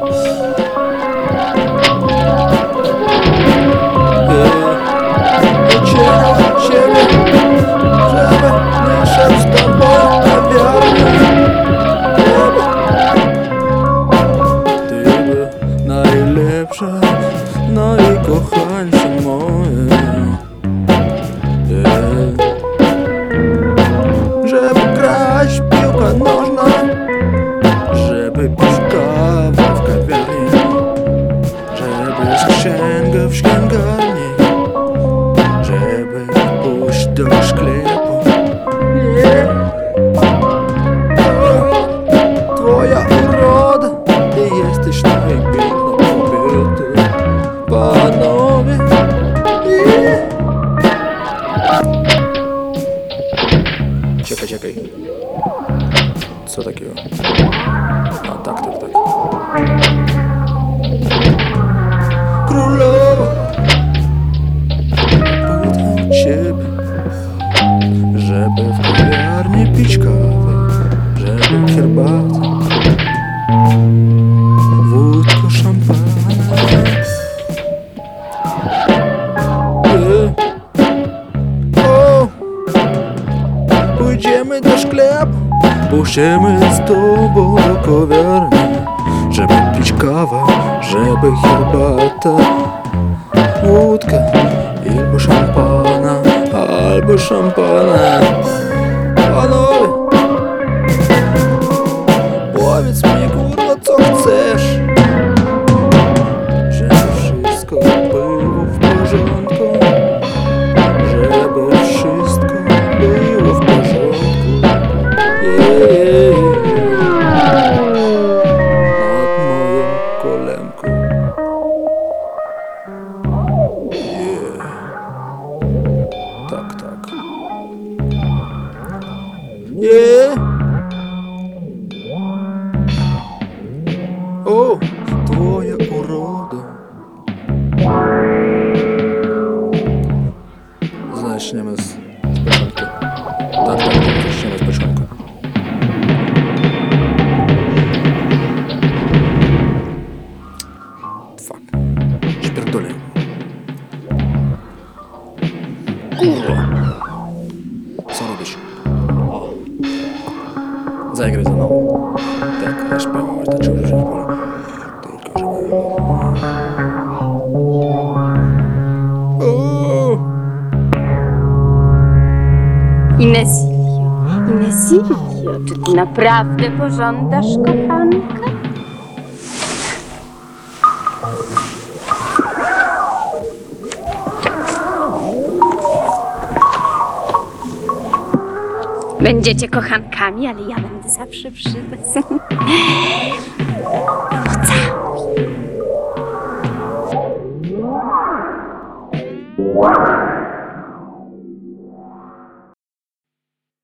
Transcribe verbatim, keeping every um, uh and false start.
Uciekam od ciebie, żeby nie szedł z tobą kawiarnię. Ty by najlepsza, najkochańsza moja. Yeah. Żeby grać w piłkę nożną, żeby pić kawę w kawiarni, żeby z księgę w księgarni, żeby pójść do sklepu. Yeah. Twoja uroda, ty jesteś najpiękną kobietą, panowie. Yeah. Czekaj, czekaj. Co takiego? A tak, tak, tak. Królowo, pytam ciebie, żeby w kawiarni pić kawę, żeby herbatę, wódko, szampana. Ty. O, pójdziemy do sklepu, pójdziemy z tobą do kawiarni, żeby pić kawę, żeby herbatę, wódkę, albo szampana, albo szampana. Panowie, powiedz mi, kurwa, co chcesz, żeby wszystko było w porządku, żeby wszystko było w porządku. Yeah. Nad moją kolemką. Yeah. Tak, tak. Yeah. O, twoja uroda. Zaczniemy z, z początku. Tak, tak, tak, zaczniemy z początku. Fuck. Śpierdolę. Kurwa. Co robisz? O. Zagraj ze mną. Tak, ja śpiewam, wystarczy użyć pola. Tylko żeby... Inesio, Inesio, czy ty naprawdę pożądasz kochanka? Będziecie kochankami, ale ja będę zawsze przy was. Pocałuj.